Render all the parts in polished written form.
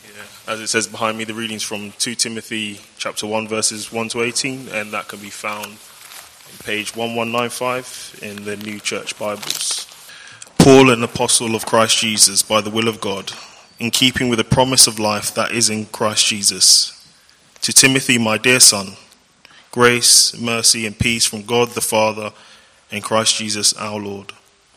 As it says behind me, the reading's from 2 Timothy chapter 1, verses 1 to 18, and that can be found on page 1195 in the New Church Bibles. Paul, an apostle of Christ Jesus, by the will of God, in keeping with the promise of life that is in Christ Jesus. To Timothy, my dear son, grace, mercy, and peace from God the Father and Christ Jesus our Lord.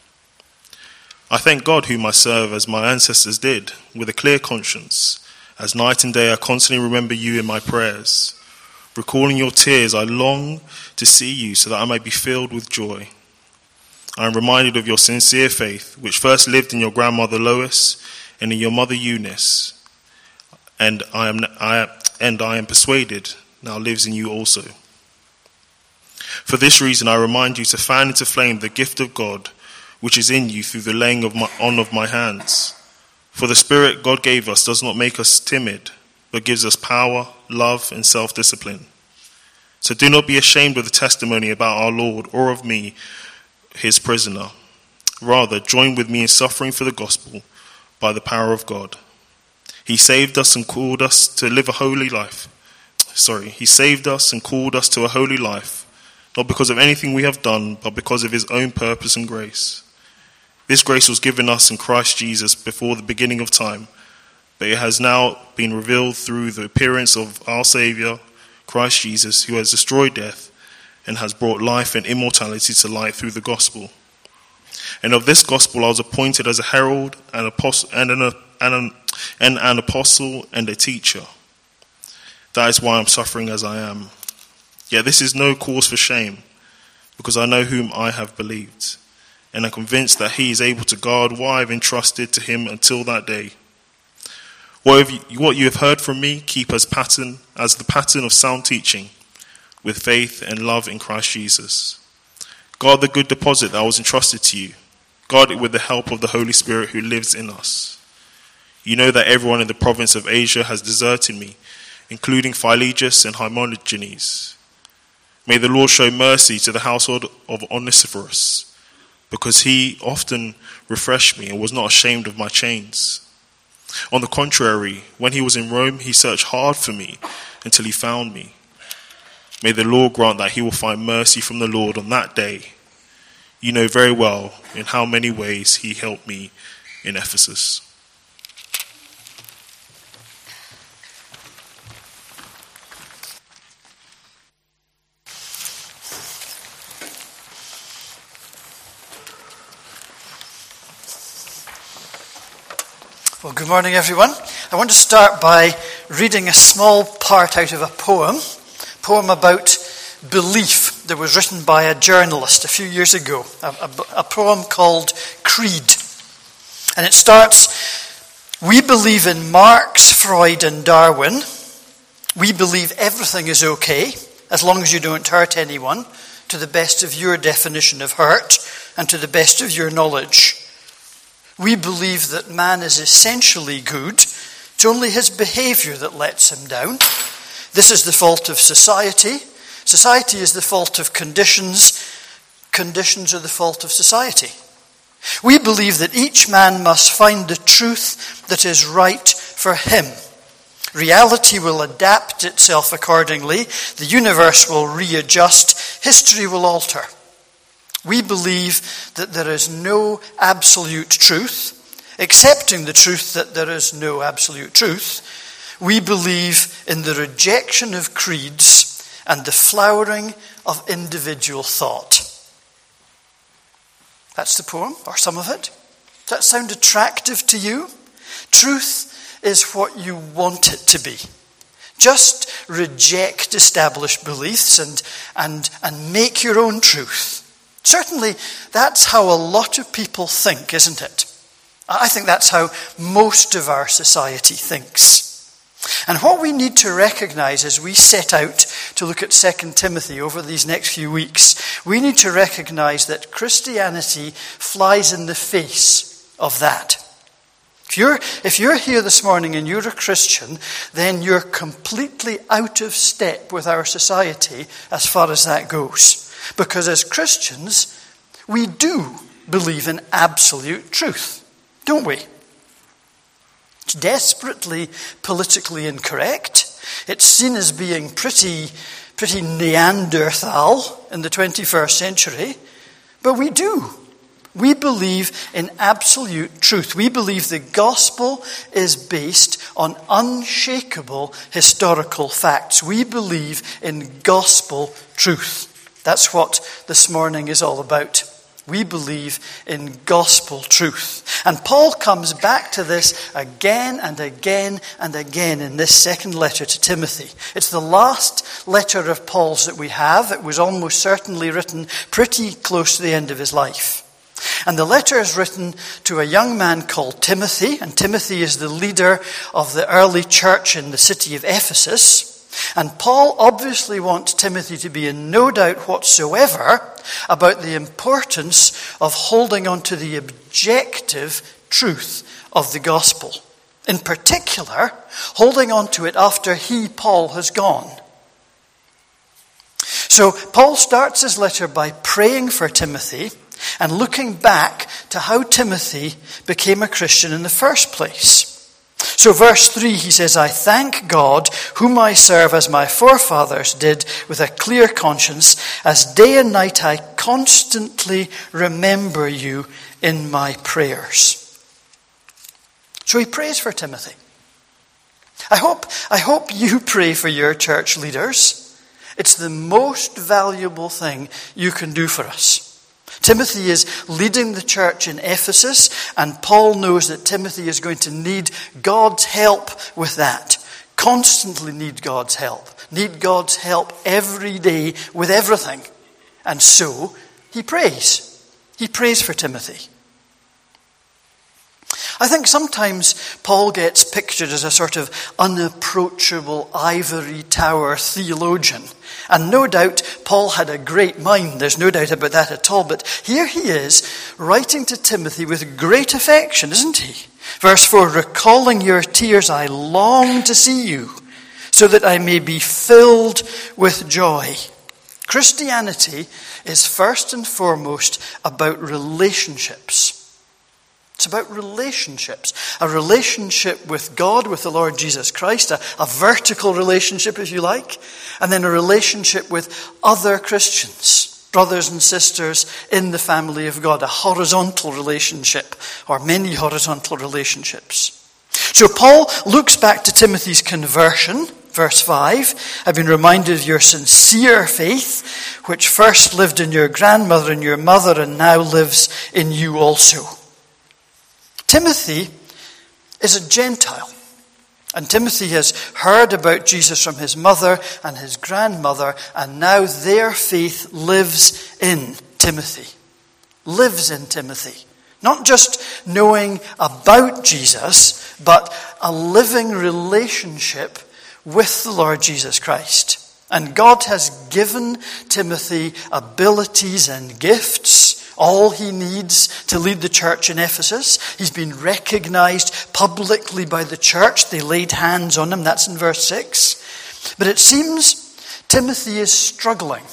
I thank God whom I serve as my ancestors did, with a clear conscience. As night and day I constantly remember you in my prayers. Recalling your tears, I long to see you so that I may be filled with joy. I am reminded of your sincere faith, which first lived in your grandmother Lois and in your mother Eunice, and I am persuaded now lives in you also. For this reason I remind you to fan into flame the gift of God, which is in you through the laying on of my hands. For the Spirit God gave us does not make us timid, but gives us power, love, and self-discipline. So do not be ashamed of the testimony about our Lord or of me, his prisoner. Rather, join with me in suffering for the gospel by the power of God. He saved us and called us to live a holy life. He saved us and called us to a holy life, not because of anything we have done, but because of his own purpose and grace. This grace was given us in Christ Jesus before the beginning of time, but it has now been revealed through the appearance of our Saviour, Christ Jesus, who has destroyed death and has brought life and immortality to light through the gospel. And of this gospel I was appointed as a herald, an apostle, an apostle and a teacher. That is why I am suffering as I am. Yet this is no cause for shame, because I know whom I have believed, and am convinced that he is able to guard what I have entrusted to him until that day. What you have heard from me, keep as the pattern of sound teaching, with faith and love in Christ Jesus. Guard the good deposit that was entrusted to you. Guard it with the help of the Holy Spirit who lives in us. You know that everyone in the province of Asia has deserted me, including Philologus and Hermogenes. May the Lord show mercy to the household of Onesiphorus, because he often refreshed me and was not ashamed of my chains. On the contrary, when he was in Rome, he searched hard for me until he found me. May the Lord grant that he will find mercy from the Lord on that day. You know very well in how many ways he helped me in Ephesus. Well, good morning, everyone. I want to start by reading a small part out of a poem about belief that was written by a journalist a few years ago, a poem called Creed. And it starts, "We believe in Marx, Freud, and Darwin. We believe everything is okay, as long as you don't hurt anyone, to the best of your definition of hurt, and to the best of your knowledge. We believe that man is essentially good. It's only his behavior that lets him down. This is the fault of society. Society is the fault of conditions. Conditions are the fault of society. We believe that each man must find the truth that is right for him. Reality will adapt itself accordingly. The universe will readjust. History will alter. We believe that there is no absolute truth. Accepting the truth that there is no absolute truth, we believe in the rejection of creeds and the flowering of individual thought." That's the poem, or some of it. Does that sound attractive to you? Truth is what you want it to be. Just reject established beliefs and make your own truth. Certainly, that's how a lot of people think, isn't it? I think that's how most of our society thinks. And what we need to recognize as we set out to look at 2 Timothy over these next few weeks, we need to recognize that Christianity flies in the face of that. If you're here this morning and you're a Christian, then you're completely out of step with our society as far as that goes. Because as Christians, we do believe in absolute truth, don't we? It's desperately politically incorrect. It's seen as being pretty Neanderthal in the 21st century. But we do. We believe in absolute truth. We believe the gospel is based on unshakable historical facts. We believe in gospel truth. That's what this morning is all about. We believe in gospel truth. And Paul comes back to this again and again and again in this second letter to Timothy. It's the last letter of Paul's that we have. It was almost certainly written pretty close to the end of his life. And the letter is written to a young man called Timothy, and Timothy is the leader of the early church in the city of Ephesus. And Paul obviously wants Timothy to be in no doubt whatsoever about the importance of holding on to the objective truth of the gospel. In particular, holding on to it after Paul, has gone. So Paul starts his letter by praying for Timothy and looking back to how Timothy became a Christian in the first place. So verse 3, he says, I thank God, whom I serve as my forefathers did with a clear conscience, as day and night I constantly remember you in my prayers. So he prays for Timothy. I hope you pray for your church leaders. It's the most valuable thing you can do for us. Timothy is leading the church in Ephesus, and Paul knows that Timothy is going to need God's help with that. Constantly need God's help. Need God's help every day with everything. And so he prays. He prays for Timothy. I think sometimes Paul gets pictured as a sort of unapproachable ivory tower theologian. And no doubt Paul had a great mind, there's no doubt about that at all. But here he is, writing to Timothy with great affection, isn't he? Verse 4, recalling your tears, I long to see you, so that I may be filled with joy. Christianity is first and foremost about relationships. It's about relationships. A relationship with God, with the Lord Jesus Christ, a vertical relationship, if you like, and then a relationship with other Christians, brothers and sisters in the family of God, a horizontal relationship, or many horizontal relationships. So Paul looks back to Timothy's conversion, verse 5. I've been reminded of your sincere faith, which first lived in your grandmother and your mother, and now lives in you also. Timothy is a Gentile, and Timothy has heard about Jesus from his mother and his grandmother, and now their faith lives in Timothy. Lives in Timothy. Not just knowing about Jesus, but a living relationship with the Lord Jesus Christ. And God has given Timothy abilities and gifts, all he needs to lead the church in Ephesus. He's been recognized publicly by the church. They laid hands on him. That's in verse 6. But it seems Timothy is struggling.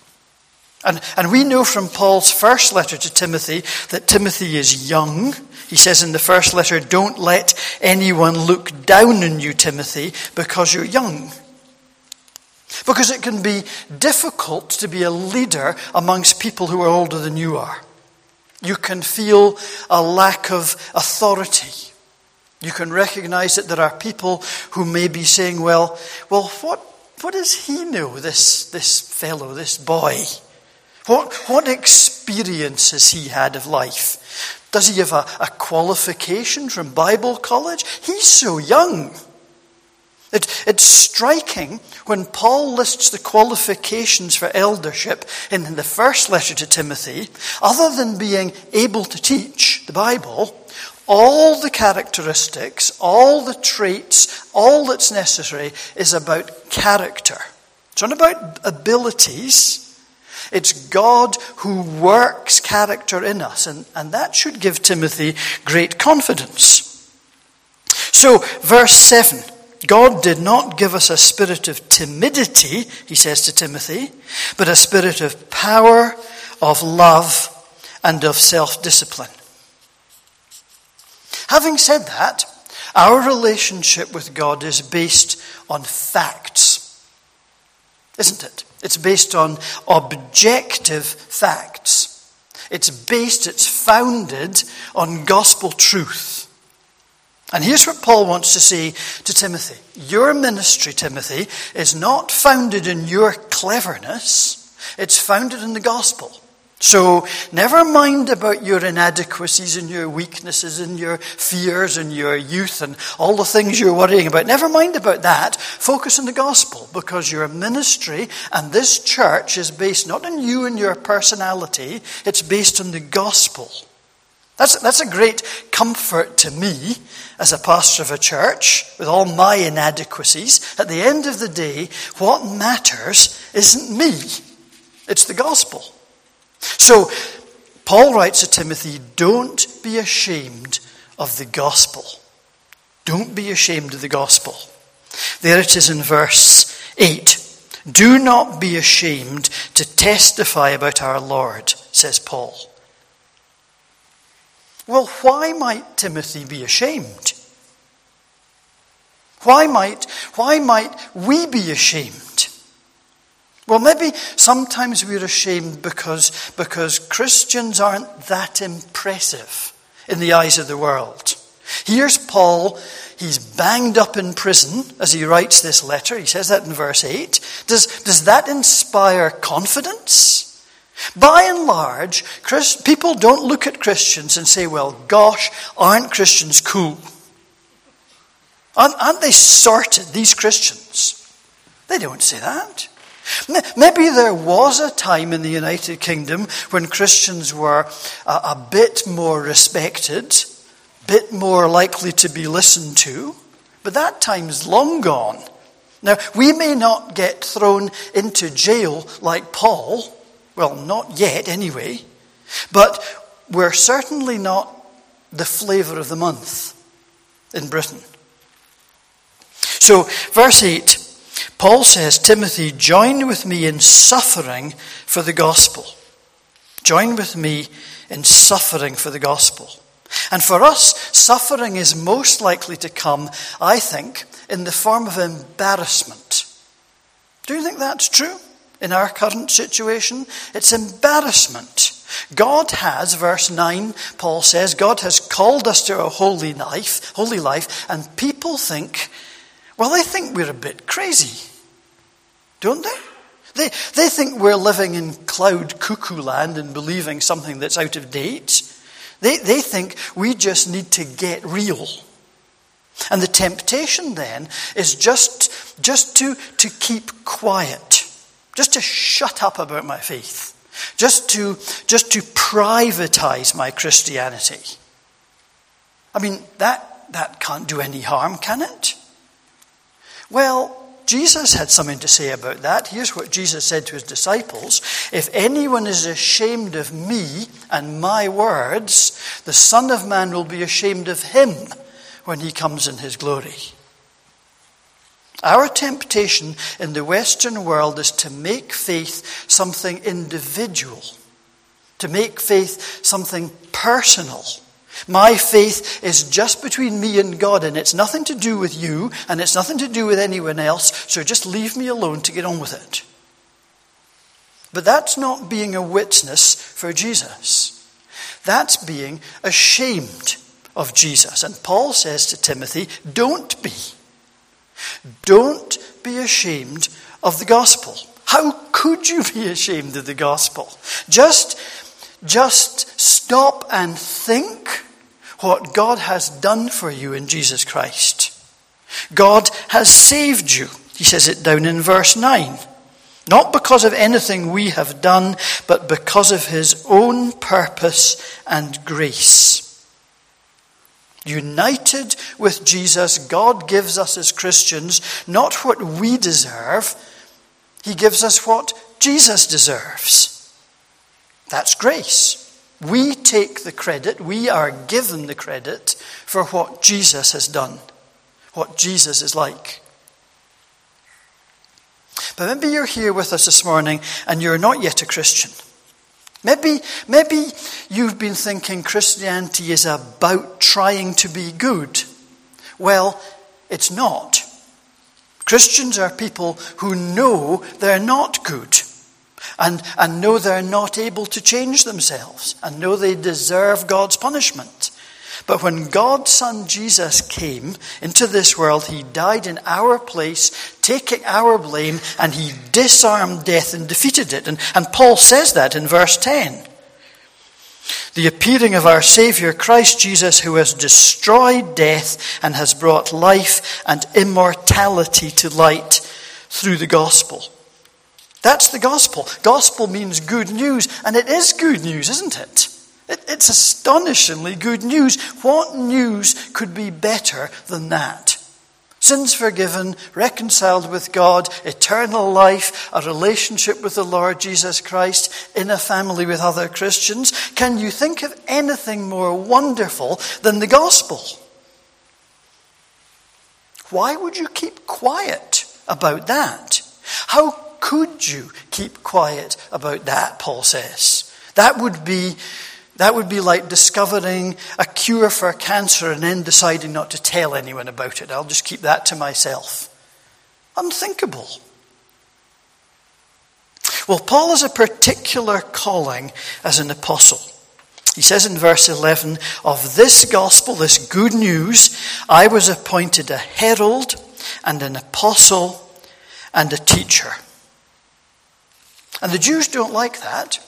And we know from Paul's first letter to Timothy that Timothy is young. He says in the first letter, don't let anyone look down on you, Timothy, because you're young. Because it can be difficult to be a leader amongst people who are older than you are. You can feel a lack of authority. You can recognize that there are people who may be saying, well, what does he know, this fellow, this boy? What experience has he had of life? Does he have a qualification from Bible college? He's so young. It's striking when Paul lists the qualifications for eldership in the first letter to Timothy. Other than being able to teach the Bible, all the characteristics, all the traits, all that's necessary is about character. It's not about abilities. It's God who works character in us, and that should give Timothy great confidence. So, verse 7. God did not give us a spirit of timidity, he says to Timothy, but a spirit of power, of love, and of self-discipline. Having said that, Our relationship with God is based on facts, isn't it? It's based on objective facts. It's founded on gospel truth. And here's what Paul wants to say to Timothy. Your ministry, Timothy, is not founded in your cleverness. It's founded in the gospel. So never mind about your inadequacies and your weaknesses and your fears and your youth and all the things you're worrying about. Never mind about that. Focus on the gospel, because your ministry and this church is based not on you and your personality. It's based on the gospel. That's a great comfort to me as a pastor of a church with all my inadequacies. At the end of the day, what matters isn't me. It's the gospel. So, Paul writes to Timothy, don't be ashamed of the gospel. Don't be ashamed of the gospel. There it is in verse 8. Do not be ashamed to testify about our Lord, says Paul. Well, why might Timothy be ashamed? Why might we be ashamed? Well, maybe sometimes we're ashamed because Christians aren't that impressive in the eyes of the world. Here's Paul. He's banged up in prison as he writes this letter. He says that in verse 8. Does that inspire confidence? By and large, people don't look at Christians and say, well, gosh, aren't Christians cool? Aren't they sorted, these Christians? They don't say that. Maybe there was a time in the United Kingdom when Christians were a bit more respected, a bit more likely to be listened to, but that time's long gone. Now, we may not get thrown into jail like Paul, well, not yet anyway, but we're certainly not the flavour of the month in Britain. So, verse 8. Paul says, Timothy, join with me in suffering for the gospel. Join with me in suffering for the gospel. And for us, suffering is most likely to come, I think, in the form of embarrassment. Do you think that's true in our current situation? It's embarrassment. God has, verse 9, Paul says, God has called us to a holy life, and people think, well, they think we're a bit crazy, don't they? They think we're living in cloud cuckoo land and believing something that's out of date. They think we just need to get real. And the temptation then is just to keep quiet, just to shut up about my faith, just to privatize my Christianity. I mean, that can't do any harm, can it? Well, Jesus had something to say about that. Here's what Jesus said to his disciples. If anyone is ashamed of me and my words, the Son of Man will be ashamed of him when he comes in his glory. Our temptation in the Western world is to make faith something individual, to make faith something personal. My faith is just between me and God, and it's nothing to do with you, and it's nothing to do with anyone else, so just leave me alone to get on with it. But that's not being a witness for Jesus. That's being ashamed of Jesus. And Paul says to Timothy, don't be. Don't be ashamed of the gospel. How could you be ashamed of the gospel? Just stop and think what God has done for you in Jesus Christ. God has saved you. He says it down in verse 9. Not because of anything we have done, but because of his own purpose and grace. United with Jesus, God gives us as Christians not what we deserve. He gives us what Jesus deserves. That's grace. We take the credit, we are given the credit for what Jesus has done, what Jesus is like. But maybe you're here with us this morning and you're not yet a Christian. Maybe you've been thinking Christianity is about trying to be good. Well, it's not. Christians are people who know they're not good and know they're not able to change themselves and know they deserve God's punishment. But when God's Son Jesus came into this world, he died in our place, taking our blame, and he disarmed death and defeated it. And Paul says that in verse 10. The appearing of our Saviour Christ Jesus, who has destroyed death and has brought life and immortality to light through the gospel. That's the gospel. Gospel means good news, and it is good news, isn't it? It's astonishingly good news. What news could be better than that? Sins forgiven, reconciled with God, eternal life, a relationship with the Lord Jesus Christ, in a family with other Christians. Can you think of anything more wonderful than the gospel? Why would you keep quiet about that? How could you keep quiet about that, Paul says? That would be like discovering a cure for cancer and then deciding not to tell anyone about it. I'll just keep that to myself. Unthinkable. Well, Paul has a particular calling as an apostle. He says in verse 11, of this gospel, this good news, I was appointed a herald and an apostle and a teacher. And the Jews don't like that.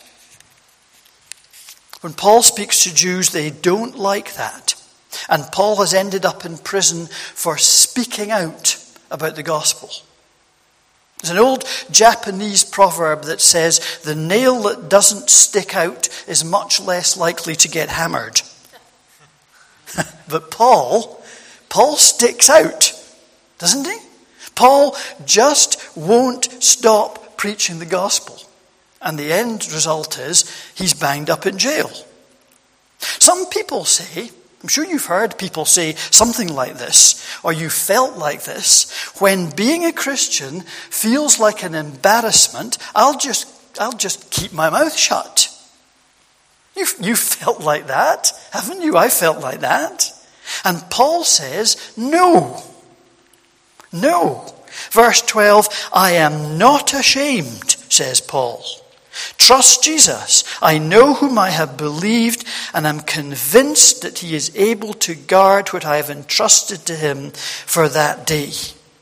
When Paul speaks to Jews, they don't like that. And Paul has ended up in prison for speaking out about the gospel. There's an old Japanese proverb that says, the nail that doesn't stick out is much less likely to get hammered. But Paul sticks out, doesn't he? Paul just won't stop preaching the gospel. And the end result is he's banged up in jail. Some people say, I'm sure you've heard people say something like this, or you felt like this, when being a Christian feels like an embarrassment, I'll just keep my mouth shut. You felt like that, haven't you? I felt like that. And Paul says, no. Verse 12, I am not ashamed, says Paul. Trust Jesus. I know whom I have believed, and am convinced that he is able to guard what I have entrusted to him for that day.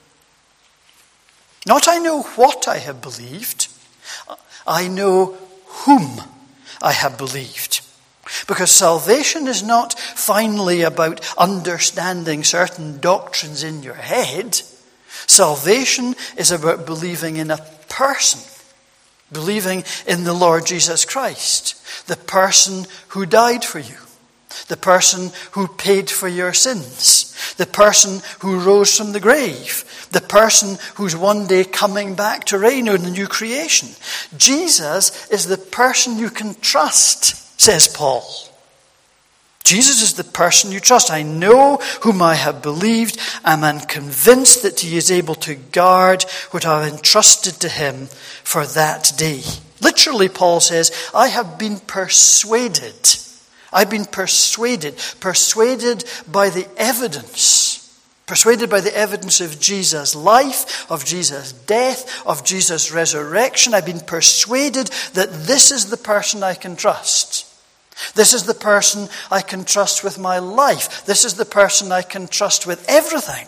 Not I know what I have believed, I know whom I have believed. Because salvation is not finally about understanding certain doctrines in your head. Salvation is about believing in a person. Believing in the Lord Jesus Christ, the person who died for you, the person who paid for your sins, the person who rose from the grave, the person who's one day coming back to reign in the new creation. Jesus is the person you can trust, says Paul. Jesus is the person you trust. I know whom I have believed. I am convinced that he is able to guard what I have entrusted to him for that day. Literally, Paul says, I have been persuaded. I've been persuaded by the evidence. Persuaded by the evidence of Jesus' life, of Jesus' death, of Jesus' resurrection. I've been persuaded that this is the person I can trust. This is the person I can trust with my life. This is the person I can trust with everything.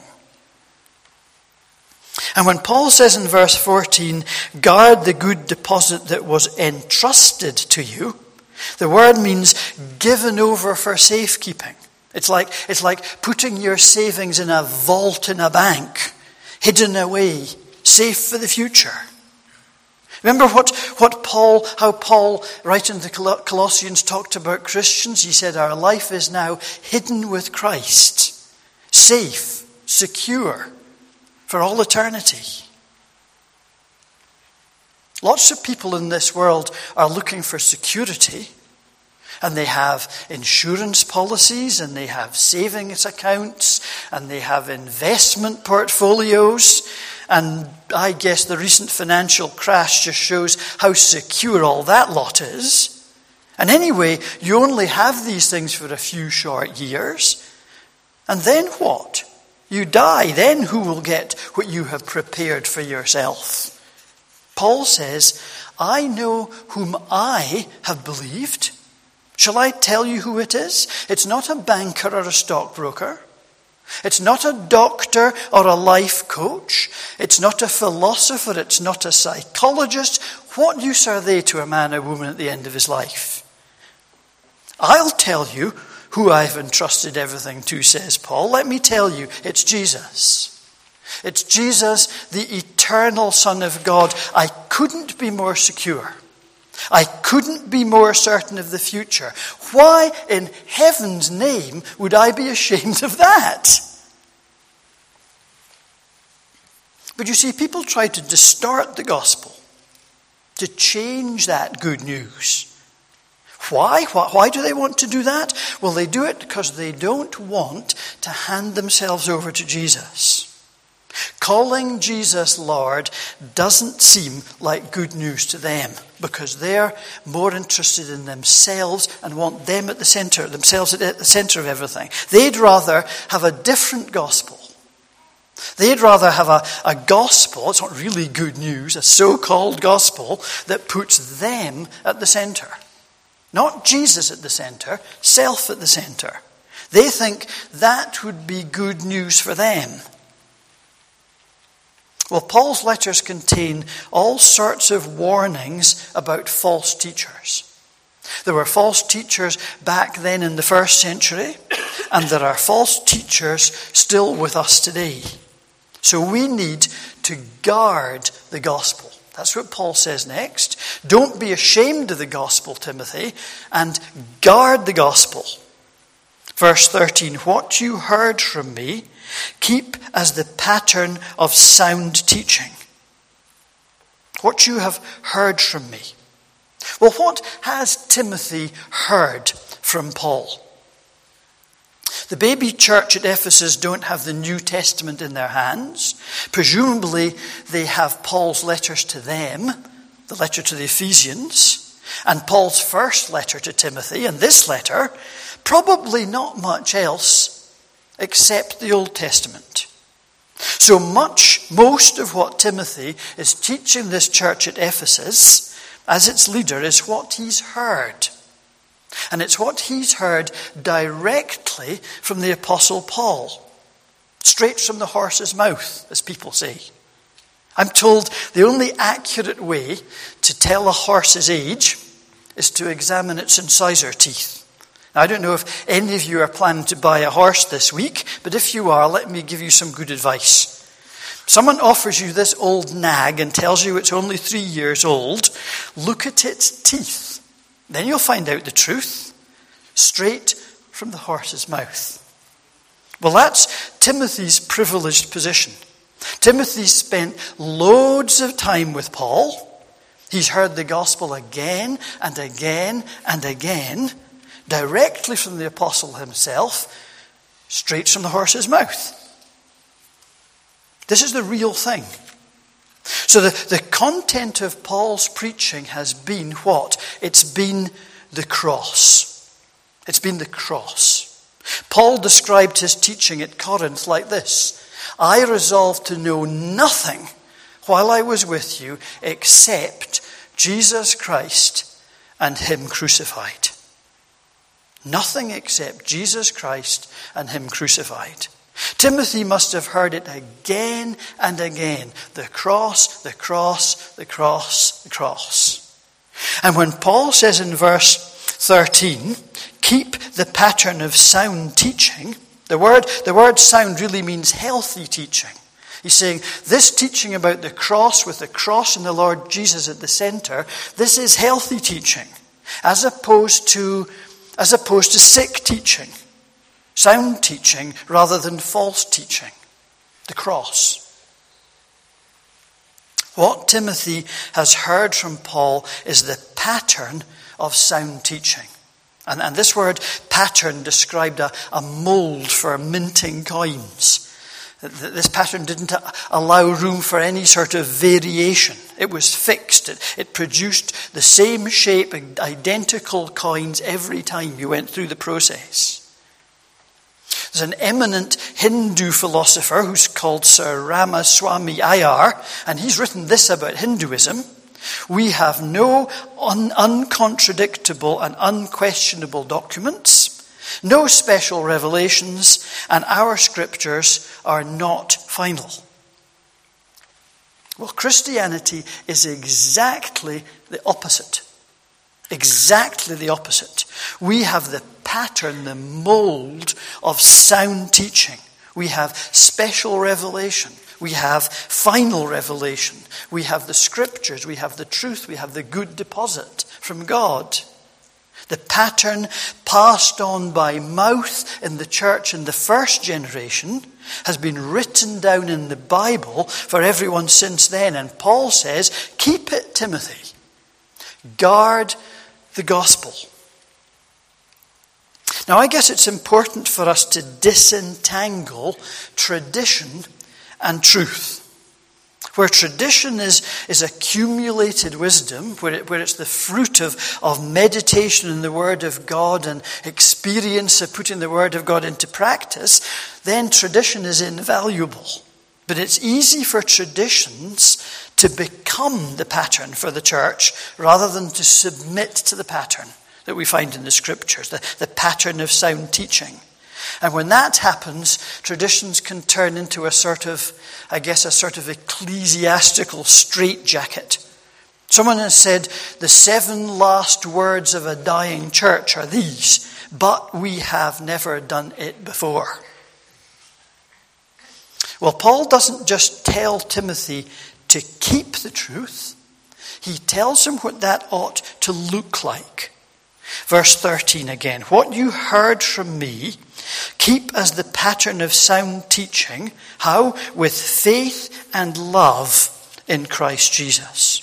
And when Paul says in verse 14, guard the good deposit that was entrusted to you, the word means given over for safekeeping. It's like putting your savings in a vault in a bank, hidden away, safe for the future. Remember how Paul, writing to the Colossians, talked about Christians? He said, our life is now hidden with Christ, safe, secure, for all eternity. Lots of people in this world are looking for security, and they have insurance policies, and they have savings accounts, and they have investment portfolios. And I guess the recent financial crash just shows how secure all that lot is. And anyway, you only have these things for a few short years. And then what? You die, then who will get what you have prepared for yourself? Paul says, I know whom I have believed. Shall I tell you who it is? It's not a banker or a stockbroker. It's not a doctor or a life coach. It's not a philosopher. It's not a psychologist. What use are they to a man or woman at the end of his life? I'll tell you who I've entrusted everything to, says Paul. Let me tell you, it's Jesus. It's Jesus, the eternal Son of God. I couldn't be more secure. I couldn't be more certain of the future. Why in heaven's name would I be ashamed of that? But you see, people try to distort the gospel, to change that good news. Why? Why do they want to do that? Well, they do it because they don't want to hand themselves over to Jesus. Calling Jesus Lord doesn't seem like good news to them because they're more interested in themselves and want them at the center, themselves at the center of everything. They'd rather have a different gospel. They'd rather have a gospel, it's not really good news, a so-called gospel that puts them at the center. Not Jesus at the center, self at the center. They think that would be good news for them. Well, Paul's letters contain all sorts of warnings about false teachers. There were false teachers back then in the first century, and there are false teachers still with us today. So we need to guard the gospel. That's what Paul says next. Don't be ashamed of the gospel, Timothy, and guard the gospel. Verse 13, what you heard from me, keep as the pattern of sound teaching. What you have heard from me. Well, what has Timothy heard from Paul? The baby church at Ephesus don't have the New Testament in their hands. Presumably, they have Paul's letters to them, the letter to the Ephesians, and Paul's first letter to Timothy, and this letter, probably not much else except the Old Testament. So most of what Timothy is teaching this church at Ephesus, as its leader, is what he's heard. And it's what he's heard directly from the Apostle Paul. Straight from the horse's mouth, as people say. I'm told the only accurate way to tell a horse's age is to examine its incisor teeth. Now, I don't know if any of you are planning to buy a horse this week, but if you are, let me give you some good advice. Someone offers you this old nag and tells you it's only 3 years old. Look at its teeth. Then you'll find out the truth, straight from the horse's mouth. Well, that's Timothy's privileged position. Timothy spent loads of time with Paul. He's heard the gospel again and again and again, directly from the apostle himself, straight from the horse's mouth. This is the real thing. So the content of Paul's preaching has been what? It's been the cross. It's been the cross. Paul described his teaching at Corinth like this. I resolved to know nothing while I was with you except Jesus Christ and him crucified. Nothing except Jesus Christ and him crucified. Timothy must have heard it again and again. The cross, the cross, the cross, the cross. And when Paul says in verse 13, keep the pattern of sound teaching, the word sound really means healthy teaching. He's saying this teaching about the cross with the cross and the Lord Jesus at the center, this is healthy teaching as opposed to sick teaching. Sound teaching rather than false teaching. The cross. What Timothy has heard from Paul is the pattern of sound teaching. And this word pattern described a mold for minting coins. This pattern didn't allow room for any sort of variation. It was fixed. It produced the same shape, identical coins every time you went through the process. There's an eminent Hindu philosopher who's called Sir Ramaswamy Iyer, and he's written this about Hinduism. We have no uncontradictable and unquestionable documents, no special revelations, and our scriptures are not final. Well, Christianity is exactly the opposite. Exactly the opposite. We have the pattern, the mold of sound teaching. We have special revelation. We have final revelation. We have the scriptures. We have the truth. We have the good deposit from God. The pattern passed on by mouth in the church in the first generation has been written down in the Bible for everyone since then. And Paul says, keep it, Timothy. Guard the gospel. Now, I guess it's important for us to disentangle tradition and truth. Where tradition is accumulated wisdom, where it's the fruit of meditation in the Word of God and experience of putting the Word of God into practice, then tradition is invaluable. But it's easy for traditions to become the pattern for the church rather than to submit to the pattern that we find in the scriptures, the pattern of sound teaching. And when that happens, traditions can turn into a sort of ecclesiastical straitjacket. Someone has said, the 7 last words of a dying church are these, but we have never done it before. Well, Paul doesn't just tell Timothy to keep the truth. He tells him what that ought to look like. Verse 13 again. What you heard from me, keep as the pattern of sound teaching. How? With faith and love in Christ Jesus.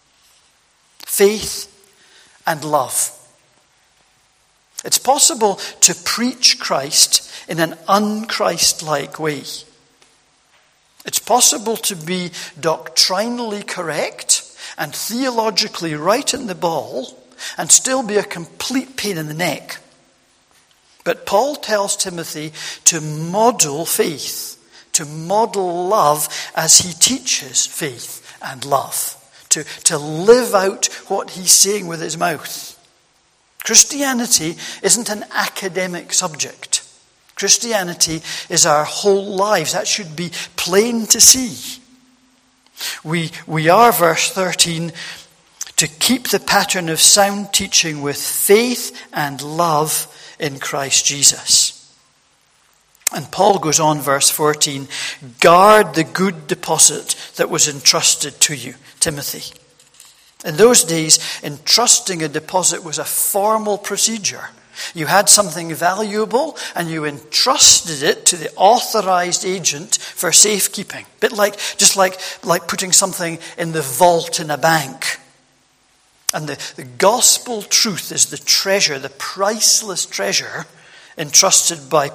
Faith and love. It's possible to preach Christ in an un-Christ-like way. It's possible to be doctrinally correct and theologically right in the ball and still be a complete pain in the neck. But Paul tells Timothy to model faith, to model love as he teaches faith and love, to live out what he's saying with his mouth. Christianity isn't an academic subject. Christianity is our whole lives. That should be plain to see. We are, verse 13, to keep the pattern of sound teaching with faith and love in Christ Jesus. And Paul goes on, verse 14, guard the good deposit that was entrusted to you, Timothy. In those days, entrusting a deposit was a formal procedure. You had something valuable and you entrusted it to the authorized agent for safekeeping. Just like putting something in the vault in a bank. And the gospel truth is the treasure, the priceless treasure entrusted by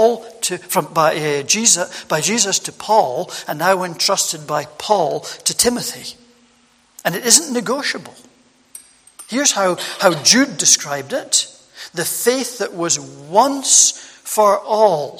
Jesus to Paul, and now entrusted by Paul to Timothy. And it isn't negotiable. Here's how Jude described it. The faith that was once for all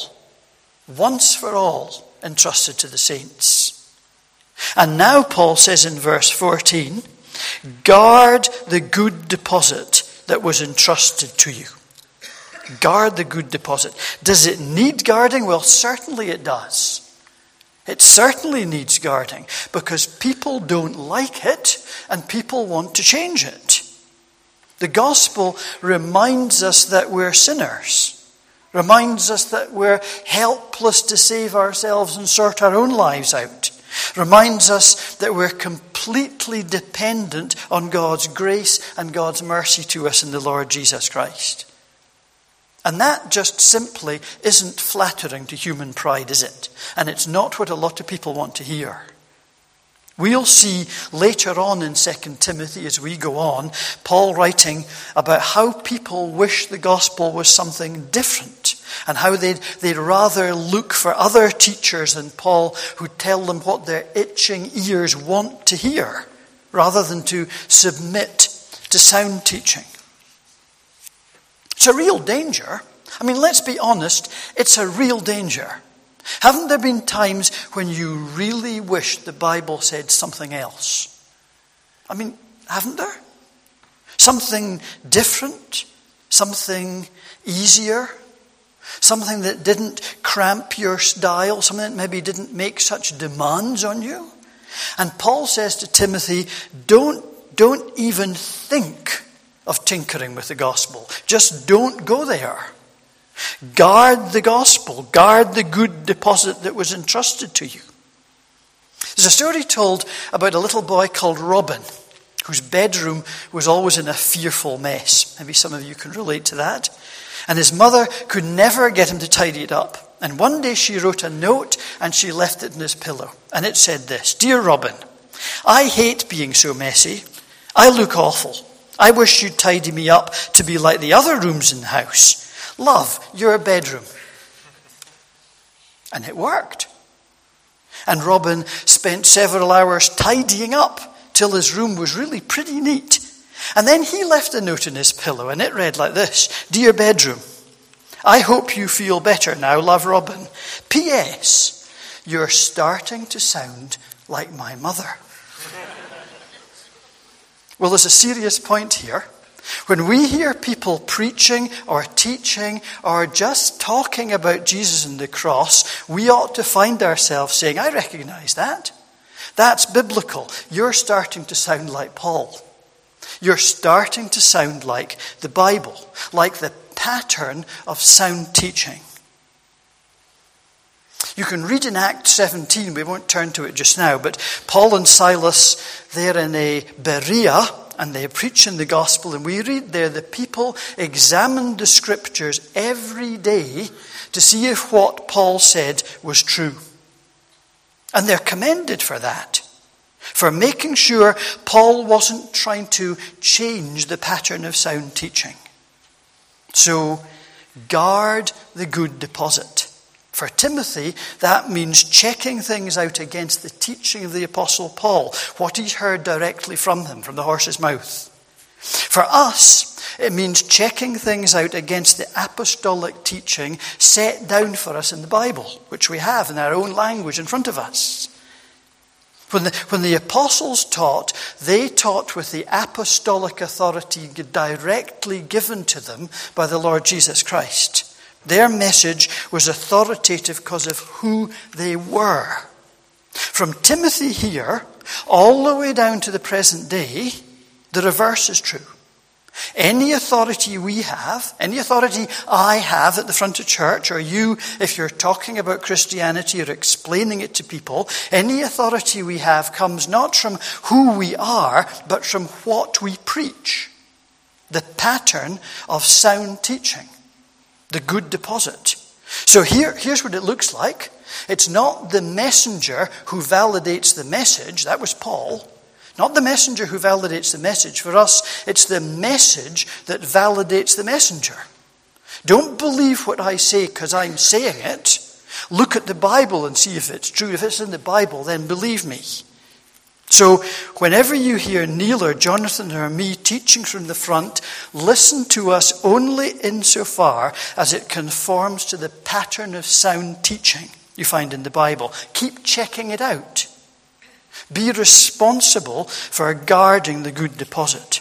entrusted to the saints. And now Paul says in verse 14, guard the good deposit that was entrusted to you. Guard the good deposit. Does it need guarding? Well, certainly it does. It certainly needs guarding because people don't like it and people want to change it. The gospel reminds us that we're sinners, reminds us that we're helpless to save ourselves and sort our own lives out, reminds us that we're completely dependent on God's grace and God's mercy to us in the Lord Jesus Christ. And that just simply isn't flattering to human pride, is it? And it's not what a lot of people want to hear. We'll see later on in 2 Timothy as we go on, Paul writing about how people wish the gospel was something different and how they'd rather look for other teachers than Paul who tell them what their itching ears want to hear rather than to submit to sound teaching. It's a real danger I mean, let's be honest, it's a real danger. Haven't there been times when you really wish the Bible said something else? I mean, haven't there? Something different, something easier, something that didn't cramp your style, something that maybe didn't make such demands on you. And Paul says to Timothy, don't even think of tinkering with the gospel. Just don't go there. Guard the gospel. Guard the good deposit that was entrusted to you. There's a story told about a little boy called Robin, whose bedroom was always in a fearful mess. Maybe some of you can relate to that. And his mother could never get him to tidy it up. And one day she wrote a note and she left it in his pillow. And it said this: "Dear Robin, I hate being so messy. I look awful. I wish you'd tidy me up to be like the other rooms in the house. Love, your bedroom." And it worked. And Robin spent several hours tidying up till his room was really pretty neat. And then he left a note in his pillow, and it read like this: "Dear bedroom, I hope you feel better now. Love, Robin. P.S. You're starting to sound like my mother." Well, there's a serious point here. When we hear people preaching or teaching or just talking about Jesus and the cross, we ought to find ourselves saying, "I recognize that. That's biblical. You're starting to sound like Paul. You're starting to sound like the Bible, like the pattern of sound teaching." You can read in Acts 17, we won't turn to it just now, but Paul and Silas, they're in a Berea, and they're preaching the gospel, and we read there the people examined the scriptures every day to see if what Paul said was true. And they're commended for that, for making sure Paul wasn't trying to change the pattern of sound teaching. So, guard the good deposit. For Timothy, that means checking things out against the teaching of the Apostle Paul, what he's heard directly from him, from the horse's mouth. For us, it means checking things out against the apostolic teaching set down for us in the Bible, which we have in our own language in front of us. When the apostles taught, they taught with the apostolic authority directly given to them by the Lord Jesus Christ. Their message was authoritative because of who they were. From Timothy here, all the way down to the present day, the reverse is true. Any authority we have, any authority I have at the front of church, or you, if you're talking about Christianity or explaining it to people, any authority we have comes not from who we are, but from what we preach. The pattern of sound teaching. The good deposit. So here's what it looks like. It's not the messenger who validates the message. That was Paul. Not the messenger who validates the message. For us, it's the message that validates the messenger. Don't believe what I say because I'm saying it. Look at the Bible and see if it's true. If it's in the Bible, then believe me. So whenever you hear Neil or Jonathan or me teaching from the front, listen to us only insofar as it conforms to the pattern of sound teaching you find in the Bible. Keep checking it out. Be responsible for guarding the good deposit.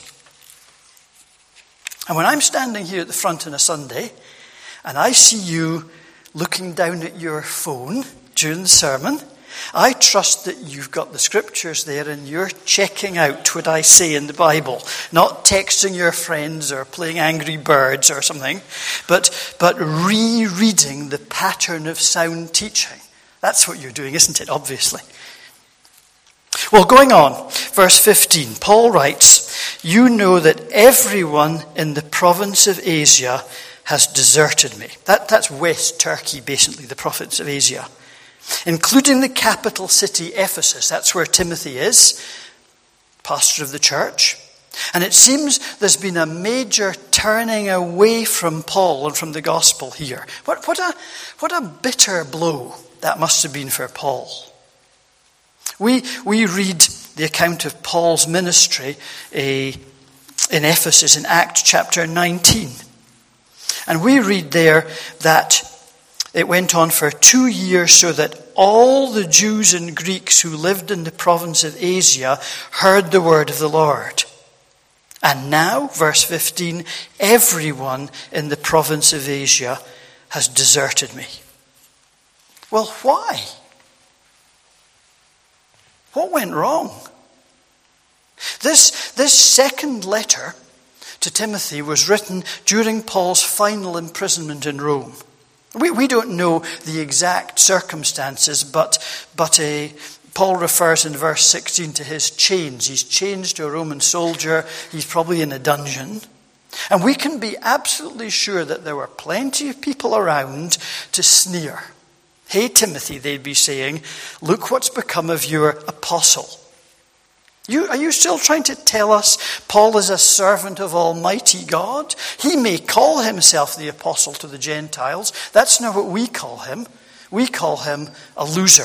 And when I'm standing here at the front on a Sunday, and I see you looking down at your phone during the sermon, I trust that you've got the scriptures there and you're checking out what I say in the Bible. Not texting your friends or playing Angry Birds or something, but rereading the pattern of sound teaching. That's what you're doing, isn't it? Obviously. Well, going on, verse 15, Paul writes, "You know that everyone in the province of Asia has deserted me." That's West Turkey, basically, the province of Asia. Including the capital city, Ephesus. That's where Timothy is, pastor of the church. And it seems there's been a major turning away from Paul and from the gospel here. What a bitter blow that must have been for Paul. We read the account of Paul's ministry in Ephesus in Acts chapter 19. And we read there that it went on for 2 years, so that all the Jews and Greeks who lived in the province of Asia heard the word of the Lord. And now, verse 15, everyone in the province of Asia has deserted me. Well, why? What went wrong? This second letter to Timothy was written during Paul's final imprisonment in Rome. We don't know the exact circumstances, but Paul refers in verse 16 to his chains. He's chained to a Roman soldier. He's probably in a dungeon. And we can be absolutely sure that there were plenty of people around to sneer. Hey, Timothy, they'd be saying, look what's become of your apostle. Are you still trying to tell us Paul is a servant of Almighty God? He may call himself the apostle to the Gentiles. That's not what we call him. We call him a loser.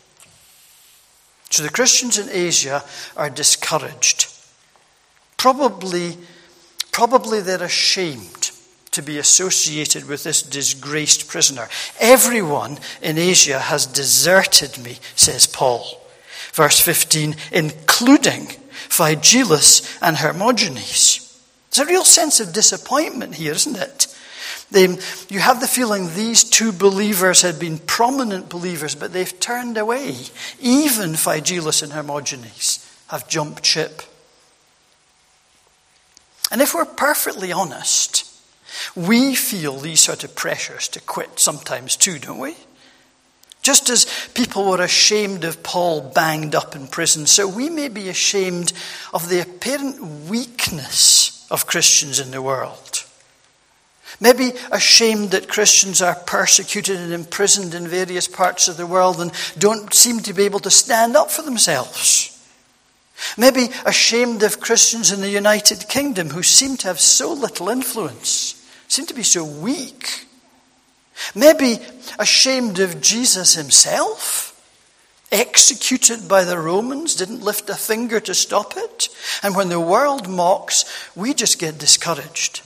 So the Christians in Asia are discouraged. Probably they're ashamed to be associated with this disgraced prisoner. Everyone in Asia has deserted me, says Paul. Verse 15, including Phygelus and Hermogenes. There's a real sense of disappointment here, isn't it? You have the feeling these two believers had been prominent believers, but they've turned away. Even Phygelus and Hermogenes have jumped ship. And if we're perfectly honest, we feel these sort of pressures to quit sometimes too, don't we? Just as people were ashamed of Paul banged up in prison, so we may be ashamed of the apparent weakness of Christians in the world. Maybe ashamed that Christians are persecuted and imprisoned in various parts of the world and don't seem to be able to stand up for themselves. Maybe ashamed of Christians in the United Kingdom who seem to have so little influence, seem to be so weak. Maybe ashamed of Jesus himself, executed by the Romans, didn't lift a finger to stop it. And when the world mocks, we just get discouraged.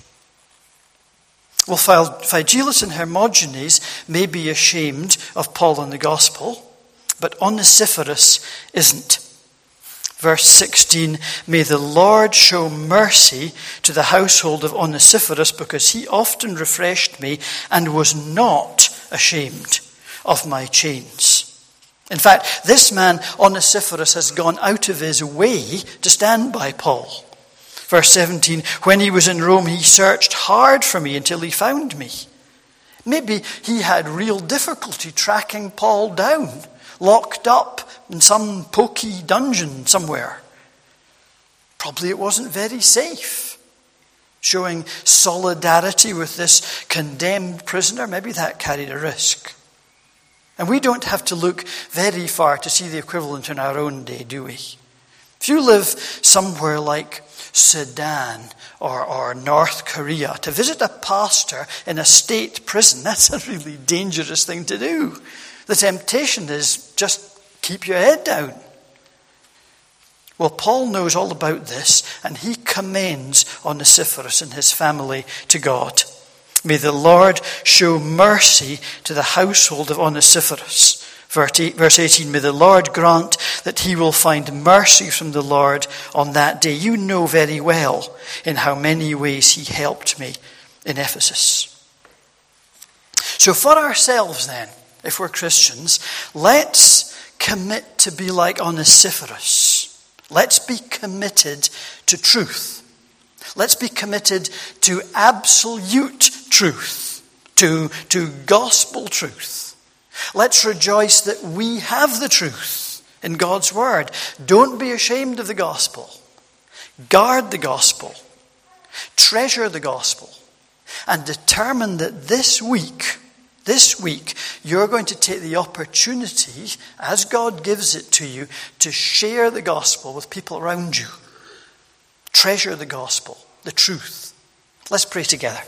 Well, Phygelus and Hermogenes may be ashamed of Paul and the gospel, but Onesiphorus isn't. Verse 16, may the Lord show mercy to the household of Onesiphorus, because he often refreshed me and was not ashamed of my chains. In fact, this man, Onesiphorus, has gone out of his way to stand by Paul. Verse 17, when he was in Rome, he searched hard for me until he found me. Maybe he had real difficulty tracking Paul down, locked up in some poky dungeon somewhere. Probably it wasn't very safe. Showing solidarity with this condemned prisoner, maybe that carried a risk. And we don't have to look very far to see the equivalent in our own day, do we? If you live somewhere like Sudan or North Korea, to visit a pastor in a state prison, that's a really dangerous thing to do. The temptation is just keep your head down. Well, Paul knows all about this, and he commends Onesiphorus and his family to God. May the Lord show mercy to the household of Onesiphorus. Verse 18, may the Lord grant that he will find mercy from the Lord on that day. You know very well in how many ways he helped me in Ephesus. So for ourselves then, if we're Christians, let's commit to be like Onesiphorus. Let's be committed to truth. Let's be committed to absolute truth, to gospel truth. Let's rejoice that we have the truth in God's word. Don't be ashamed of the gospel. Guard the gospel. Treasure the gospel. And determine that this week, you're going to take the opportunity, as God gives it to you, to share the gospel with people around you. Treasure the gospel, the truth. Let's pray together.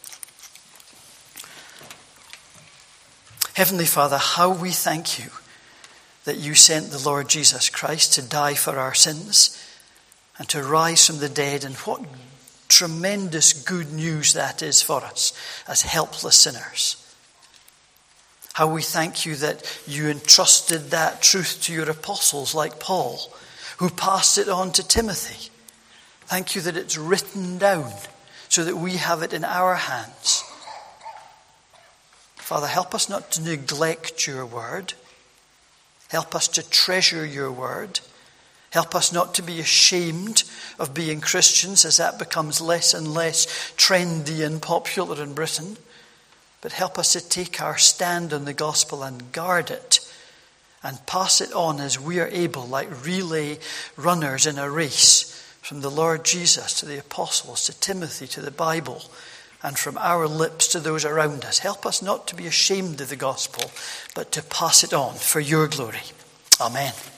Heavenly Father, how we thank you that you sent the Lord Jesus Christ to die for our sins and to rise from the dead. And what tremendous good news that is for us as helpless sinners. How we thank you that you entrusted that truth to your apostles like Paul, who passed it on to Timothy. Thank you that it's written down so that we have it in our hands. Father, help us not to neglect your word. Help us to treasure your word. Help us not to be ashamed of being Christians as that becomes less and less trendy and popular in Britain. But help us to take our stand on the gospel and guard it and pass it on as we are able, like relay runners in a race, from the Lord Jesus to the apostles, to Timothy, to the Bible, and from our lips to those around us. Help us not to be ashamed of the gospel, but to pass it on for your glory. Amen.